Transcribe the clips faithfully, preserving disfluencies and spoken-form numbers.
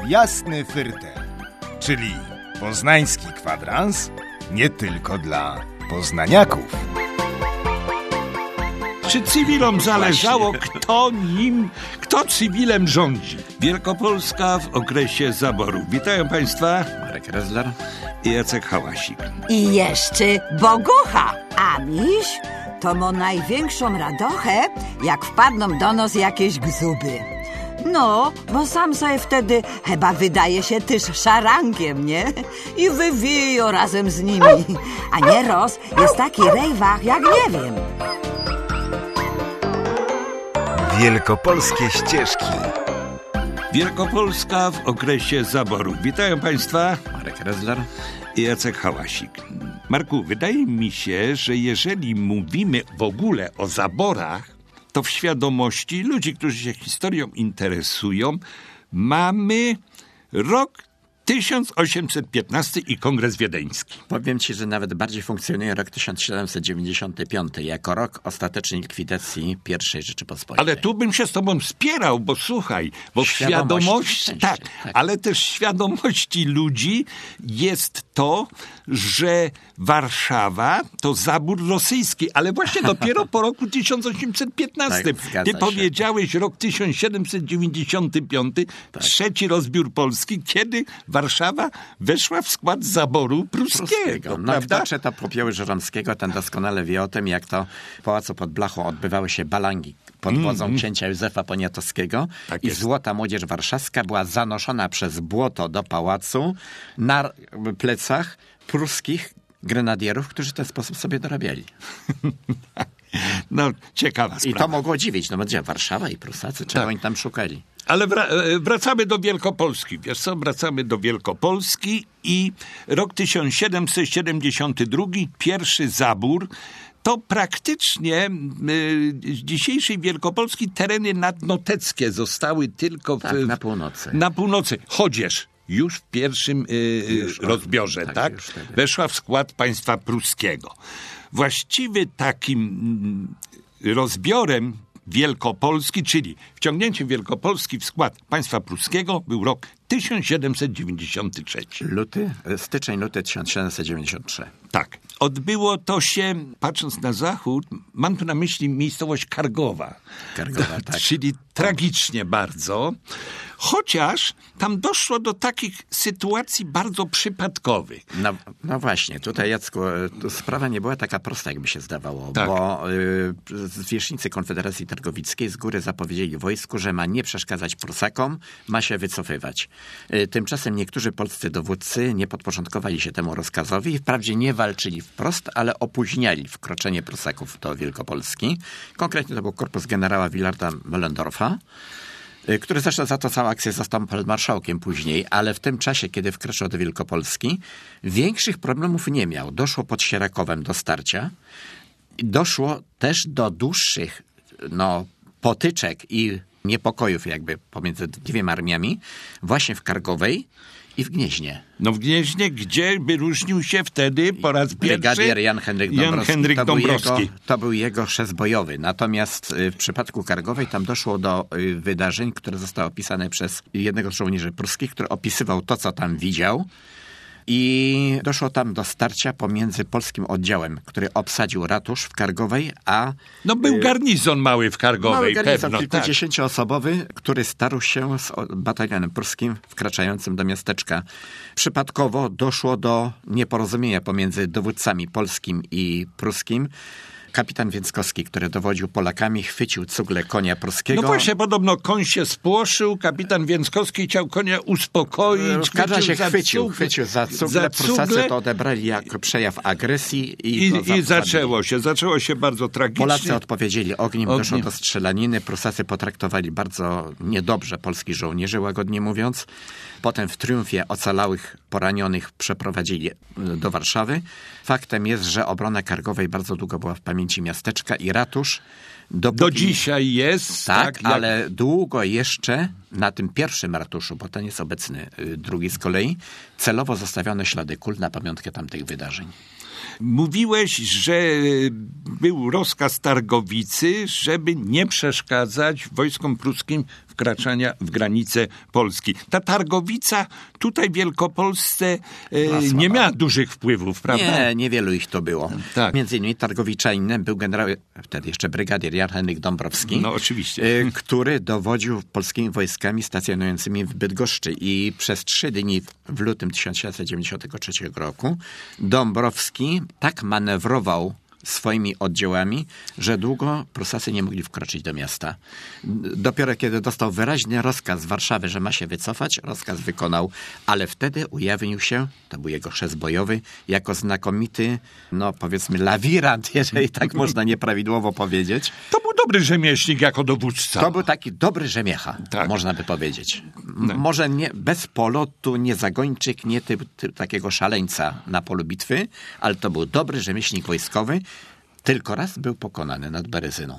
Jasny Fyrtel, czyli poznański kwadrans nie tylko dla poznaniaków. Czy cywilom zależało, kto nim, kto cywilem rządzi? Wielkopolska w okresie zaboru. Witają Państwa Marek Rezler i Jacek Hałasik. I jeszcze Bogucha. A miś to ma największą radochę, jak wpadną do nas jakieś gzuby. No, bo sam sobie wtedy chyba wydaje się też szarankiem, nie? I wywijo razem z nimi. A nieraz jest taki rejwach, jak nie wiem. Wielkopolskie ścieżki. Wielkopolska w okresie zaboru. Witają Państwa Marek Rezler i Jacek Hałasik. Marku, wydaje mi się, że jeżeli mówimy w ogóle o zaborach, to w świadomości ludzi, którzy się historią interesują, mamy rok tysiąc osiemset piętnasty i Kongres Wiedeński. Powiem ci, że nawet bardziej funkcjonuje rok tysiąc siedemset dziewięćdziesiąty piąty jako rok ostatecznej likwidacji pierwszej Rzeczypospolitej. Ale tu bym się z tobą spierał, bo słuchaj, bo w świadomości, tak, tak, ale też w świadomości ludzi jest to, że Warszawa to zabór rosyjski, ale właśnie dopiero po roku tysiąc osiemset piętnastym. Tak, Ty się. powiedziałeś rok tysiąc siedemset dziewięćdziesiąty piąty, tak. Trzeci rozbiór Polski, kiedy Warszawa weszła w skład zaboru pruskiego. pruskiego. No w Dacze to popieły Żeromskiego, ten doskonale wie o tym, jak to w Pałacu pod Blachą odbywały się balangi pod wodzą mm, księcia Józefa Poniatowskiego tak i jest. Złota młodzież warszawska była zanoszona przez błoto do pałacu na plecach pruskich grenadierów, którzy w ten sposób sobie dorabiali. No, ciekawa sprawa. I to mogło dziwić, no będzie Warszawa i Prusacy, czego tak. oni tam szukali. Ale wra- wracamy do Wielkopolski. Wiesz co, wracamy do Wielkopolski i rok tysiąc siedemset siedemdziesiąty drugi, pierwszy zabór, to praktycznie y, z dzisiejszej Wielkopolski tereny nadnoteckie zostały tylko w, tak, na północy. Na północy. Chodzież już w pierwszym y, już rozbiorze, tak? tak? Weszła w skład państwa pruskiego. Właściwie takim y, rozbiorem Wielkopolski, czyli wciągnięciem Wielkopolski w skład państwa pruskiego był rok tysiąc siedemset dziewięćdziesiąty trzeci. Luty, styczeń, luty tysiąc siedemset dziewięćdziesiąty trzeci. Tak. Odbyło to się, patrząc na zachód, mam tu na myśli miejscowość Kargowa. Kargowa, tak. Czyli tragicznie bardzo. Chociaż tam doszło do takich sytuacji bardzo przypadkowych. No, no właśnie, tutaj Jacku, sprawa nie była taka prosta, jakby się zdawało, tak. bo y, zwierzchnicy Konfederacji Targowickiej z góry zapowiedzieli wojsku, że ma nie przeszkadzać Prusakom, ma się wycofywać. Y, tymczasem niektórzy polscy dowódcy nie podporządkowali się temu rozkazowi i wprawdzie nie walczyli wprost, ale opóźniali wkroczenie Prusaków do Wielkopolski. Konkretnie to był korpus generała Willarda Moellendorfa, który zresztą za to całą akcję został feldmarszałkiem później, ale w tym czasie, kiedy wkroczył do Wielkopolski, większych problemów nie miał. Doszło pod Sierakowem do starcia. Doszło też do dłuższych no, potyczek i niepokojów jakby pomiędzy dwiema armiami, właśnie w Kargowej i w Gnieźnie. No w Gnieźnie, gdzie wyróżnił się wtedy po raz pierwszy brygadier Jan Henryk Dąbrowski. Jan Henryk to, Dąbrowski. Był jego, to był jego chrzest bojowy. Natomiast w przypadku Kargowej tam doszło do wydarzeń, które zostały opisane przez jednego z żołnierzy pruskich, który opisywał to, co tam widział. I doszło tam do starcia pomiędzy polskim oddziałem, który obsadził ratusz w Kargowej, a... No był garnizon mały w Kargowej, mały garnizon, pewno. kilkudziesięcioosobowy, tak. który starł się z batalionem pruskim wkraczającym do miasteczka. Przypadkowo doszło do nieporozumienia pomiędzy dowódcami polskim i pruskim. Kapitan Więckowski, który dowodził Polakami, chwycił cugle konia pruskiego. No właśnie, podobno koń się spłoszył, kapitan Więckowski chciał konia uspokoić. W każdym razie chwycił, cugle, chwycił za cugle. Za Prusacy cugle. to odebrali jako przejaw agresji. I, I, i zaczęło się, zaczęło się bardzo tragicznie. Polacy odpowiedzieli ogniem, ogniem, doszło do strzelaniny. Prusacy potraktowali bardzo niedobrze polskich żołnierzy, łagodnie mówiąc. Potem w triumfie ocalałych poranionych przeprowadzili do Warszawy. Faktem jest, że obrona Kargowej bardzo długo była w pamięci miasteczka i ratusz dopóki... Do dzisiaj jest. Tak, tak jak... ale długo jeszcze na tym pierwszym ratuszu, bo ten jest obecny, drugi z kolei, celowo zostawiono ślady kul na pamiątkę tamtych wydarzeń. Mówiłeś, że był rozkaz Targowicy, żeby nie przeszkadzać wojskom pruskim wkraczania w granice Polski. Ta Targowica tutaj w Wielkopolsce e, nie miała dużych wpływów, prawda? Nie, niewielu ich to było. Tak. Między innymi Targowiczaninem był generał, wtedy jeszcze brygadier Jan Henryk Dąbrowski, No oczywiście. e, który dowodził polskimi wojskami stacjonującymi w Bydgoszczy i przez trzy dni w lutym tysiąc siedemset dziewięćdziesiątego trzeciego roku Dąbrowski tak manewrował swoimi oddziałami, że długo Prusacy nie mogli wkroczyć do miasta. Dopiero kiedy dostał wyraźny rozkaz z Warszawy, że ma się wycofać, rozkaz wykonał, ale wtedy ujawnił się, to był jego chrzest bojowy, jako znakomity, no powiedzmy lawirant, jeżeli tak można nieprawidłowo powiedzieć. To był dobry rzemieślnik jako dowódca. To był taki dobry rzemiecha, Tak. można by powiedzieć. M- Może nie, bez polotu, nie zagończyk, nie typ, typ takiego szaleńca na polu bitwy, ale to był dobry rzemieślnik wojskowy. Tylko raz był pokonany nad Berezyną.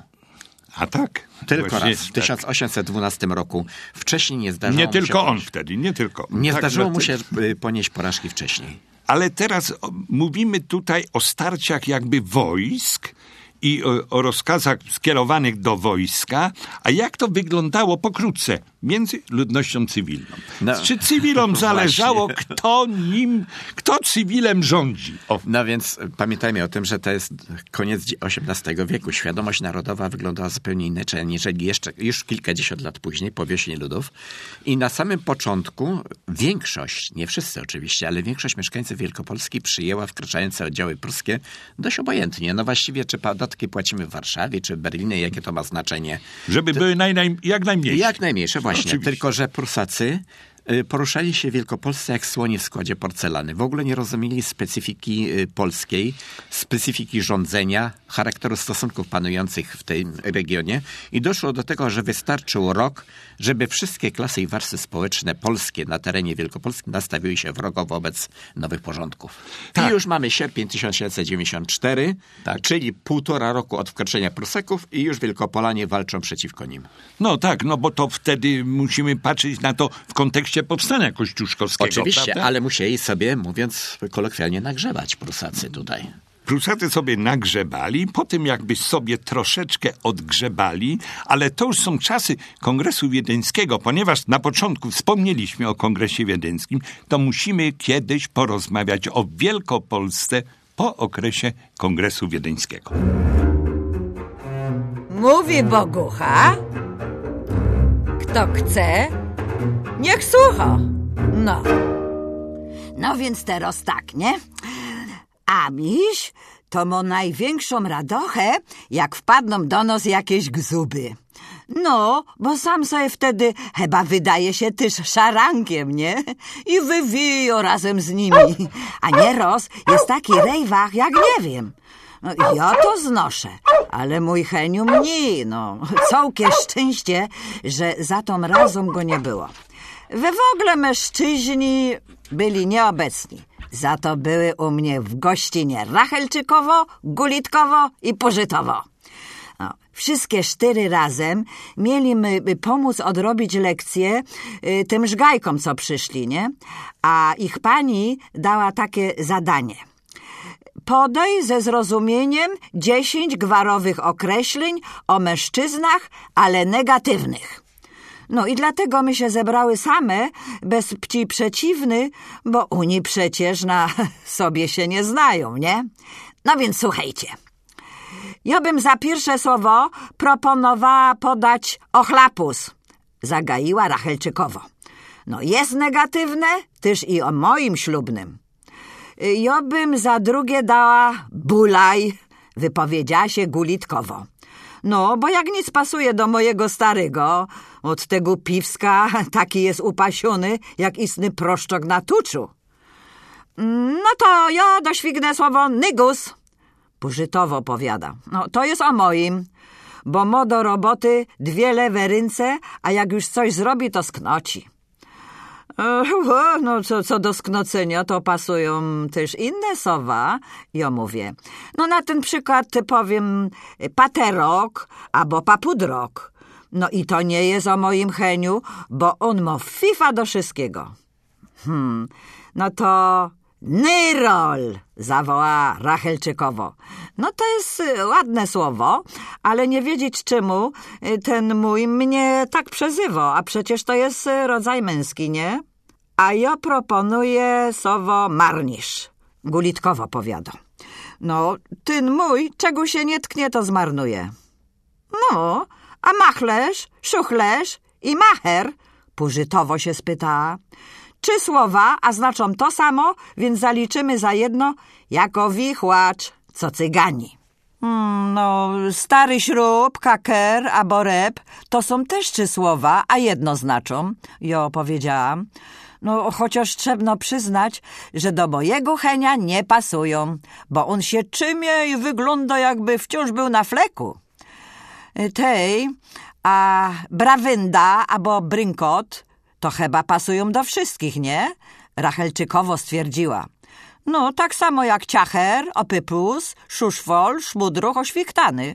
A tak? Tylko Właśnie raz, w tak. tysiąc osiemset dwunastym roku. Wcześniej nie zdarzyło Nie mu tylko się on ponieść, wtedy, nie tylko. Nie Tak, zdarzyło że- mu się y, ponieść porażki wcześniej. Ale teraz o, mówimy tutaj o starciach jakby wojsk i o, o rozkazach skierowanych do wojska, a jak to wyglądało pokrótce między ludnością cywilną? No, Czy cywilom zależało, właśnie. kto nim, kto cywilem rządzi? O, No więc pamiętajmy o tym, że to jest koniec osiemnastego wieku. Świadomość narodowa wyglądała zupełnie inaczej, aniżeli jeszcze już kilkadziesiąt lat później, po wiośnie ludów. I na samym początku większość, nie wszyscy oczywiście, ale większość mieszkańców Wielkopolski przyjęła wkraczające oddziały pruskie dość obojętnie. No właściwie czy podatki płacimy w Warszawie, czy w Berlinie, jakie to ma znaczenie? żeby były naj, naj, jak najmniejsze. Jak najmniejsze, właśnie. Oczywiście. Tylko że Prusacy y, poruszali się w Wielkopolsce jak słoni w składzie porcelany. W ogóle nie rozumieli specyfiki y, polskiej, specyfiki rządzenia, charakteru stosunków panujących w tym regionie i doszło do tego, że wystarczył rok, żeby wszystkie klasy i warstwy społeczne polskie na terenie Wielkopolski nastawiły się wrogo wobec nowych porządków. Tak. I już mamy sierpień tysiąc siedemset dziewięćdziesiąty czwarty, Tak. czyli półtora roku od wkroczenia Prusaków i już Wielkopolanie walczą przeciwko nim. No tak, no bo to wtedy musimy patrzeć na to w kontekście powstania kościuszkowskiego. Oczywiście, prawda? ale musieli sobie, mówiąc kolokwialnie, nagrzebać Prusacy tutaj. Prusacy sobie nagrzebali, po tym jakby sobie troszeczkę odgrzebali, ale to już są czasy Kongresu Wiedeńskiego, ponieważ na początku wspomnieliśmy o Kongresie Wiedeńskim, to musimy kiedyś porozmawiać o Wielkopolsce po okresie Kongresu Wiedeńskiego. Mówi Bogucha. Kto chce, niech słucha. No. No więc teraz tak, nie? A miś to ma największą radochę, jak wpadną do nos jakieś gzuby. No, bo sam sobie wtedy chyba wydaje się też szarankiem, nie? I wywijo razem z nimi. A nieraz jest taki rejwach, jak nie wiem. No, ja to znoszę, ale mój Heniu mniej, no. Całkie szczęście, że za tą razem go nie było. We w ogóle mężczyźni byli nieobecni. Za to były u mnie w gościnie Rachelczykowo, Gulitkowo i Pożytowo. No, wszystkie cztery razem mieli my pomóc odrobić lekcje y, tym żgajkom, co przyszli, nie? A ich pani dała takie zadanie. Podaj ze zrozumieniem dziesięć gwarowych określeń o mężczyznach, ale negatywnych. No i dlatego my się zebrały same, bez pci przeciwny, bo oni przecież na sobie się nie znają, nie? No więc słuchajcie. Ja bym za pierwsze słowo proponowała podać ochlapus, zagaiła Rachelczykowo. No jest negatywne, też i o moim ślubnym. Ja bym za drugie dała bulaj, wypowiedziała się Gulitkowo. No, bo jak nic pasuje do mojego starego, od tego piwska taki jest upasiony, jak istny proszczok na tuczu. No to ja dośwignę słowo nygus. Pożytowo powiada. No, to jest o moim, bo mo do roboty dwie lewe ręce, a jak już coś zrobi, to sknoci. No, co, co do sknocenia, to pasują też inne słowa. Ja mówię, no na ten przykład powiem paterok albo papudrok. No i to nie jest o moim Heniu, bo on ma fifa do wszystkiego. Hmm, no to Nyrol, zawołała Rachelczykowo. No to jest ładne słowo, ale nie wiedzieć czemu ten mój mnie tak przezywa, a przecież to jest rodzaj męski, nie? A ja proponuję słowo marnisz, Gulitkowo powiada. No, ten mój, czego się nie tknie, to zmarnuje. No, a machlerz, szuchlerz i macher, Pużytowo się spytała. Trzy słowa, a znaczą to samo, więc zaliczymy za jedno jako wichłacz, co cygani. Hmm, no, stary śrub, kaker, albo rep, to są też trzy słowa, a jedno znaczą, jo powiedziałam. No, chociaż trzeba przyznać, że do mojego Henia nie pasują, bo on się czymie i wygląda, jakby wciąż był na fleku. Tej, a brawynda albo brynkot to chyba pasują do wszystkich, nie? Rachelczykowo stwierdziła. No, tak samo jak ciacher, opypus, szuszwol, szmudruch, oświktany.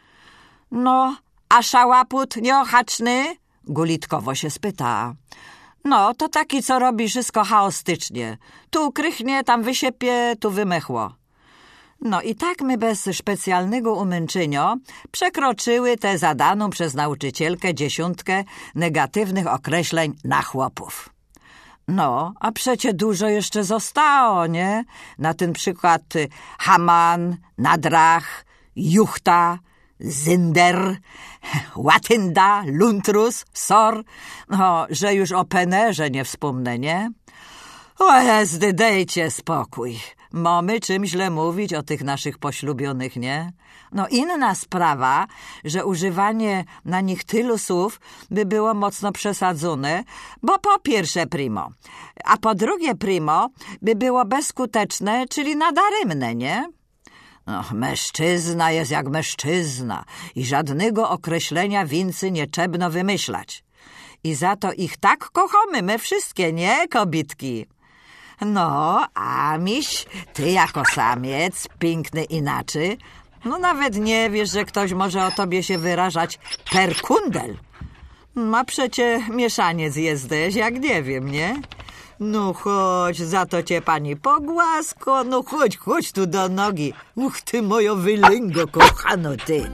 No, a szałaput nieochaczny? Gulitkowo się spytała. No, to taki, co robi wszystko chaostycznie. Tu krychnie, tam wysiepie, tu wymechło. No i tak my bez specjalnego umęczenia przekroczyły tę zadaną przez nauczycielkę dziesiątkę negatywnych określeń na chłopów. No, a przecie dużo jeszcze zostało, nie? Na ten przykład Haman, Nadrach, Juchta, Zynder, Łatynda, Luntrus, Sor. No, że już o penerze nie wspomnę, nie? O jezdy, dejcie spokój. Mamy czym źle mówić o tych naszych poślubionych, nie? No inna sprawa, że używanie na nich tylu słów by było mocno przesadzone, bo po pierwsze primo, a po drugie primo by było bezskuteczne, czyli nadaremne, nie? No, mężczyzna jest jak mężczyzna i żadnego określenia wincy nie trzeba wymyślać. I za to ich tak kochamy my wszystkie, nie, kobitki? No, a miś, ty jako samiec, piękny inaczej, no nawet nie wiesz, że ktoś może o tobie się wyrażać per kundel. A przecie mieszaniec jesteś, jak nie wiem, nie? No chodź, za to cię pani pogłasko, no chodź, chodź tu do nogi. Uch, ty mojo wylęgo, kochano ty.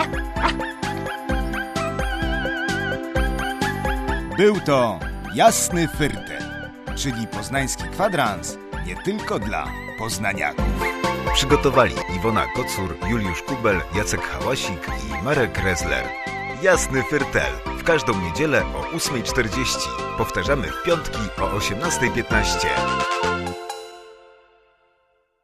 Był to Jasny Fyrtel, czyli poznański kwadrans nie tylko dla poznaniaków. Przygotowali Iwona Kocur, Juliusz Kubel, Jacek Hałasik i Marek Rezler. Jasny Fyrtel w każdą niedzielę o ósma czterdzieści. Powtarzamy w piątki o osiemnasta piętnaście.